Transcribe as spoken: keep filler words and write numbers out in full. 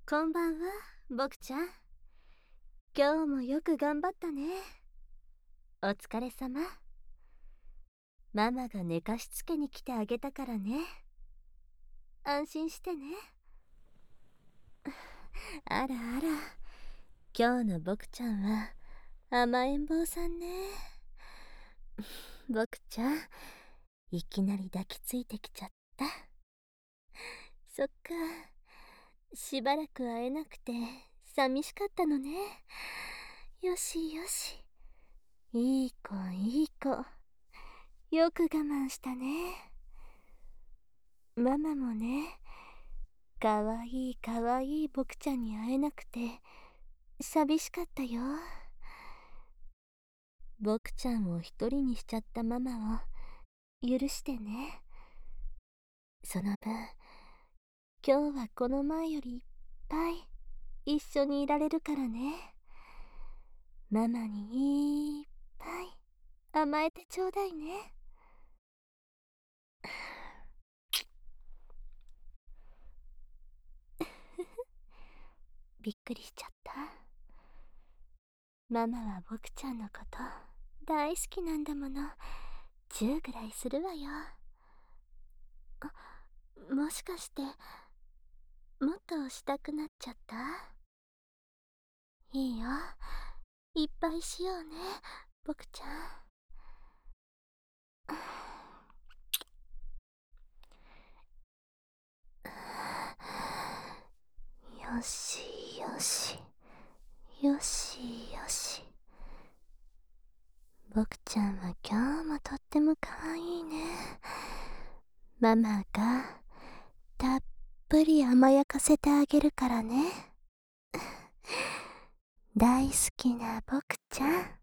こんばんは、僕ちゃん。今日もよく頑張ったね。お疲れ様。ママが寝かしつけに来てあげたからね。安心してね。あらあら、今日の僕ちゃんは甘えん坊さんね。僕ちゃん、いきなり抱きついてきちゃった。そっか、しばらく会えなくて寂しかったのね。よしよし、いい子いい子、よく我慢したね。ママもね、かわいいかわいい僕ちゃんに会えなくて寂しかったよ。僕ちゃんを一人にしちゃったママを許してね。その分、今日はこの前よりいっぱい一緒にいられるからね。ママにいっぱい甘えてちょうだいね。びっくりしちゃった。ママは僕ちゃんのこと大好きなんだもの。じゅうぐらいするわよ。あ、もしかしてもっとしたくなっちゃった？いいよ、いっぱいしようね、僕ちゃん。よしよしよしよし。僕ちゃんは今日もとってもかわいいね。ママがたっぷり甘やかせてあげるからね。大好きな僕ちゃん。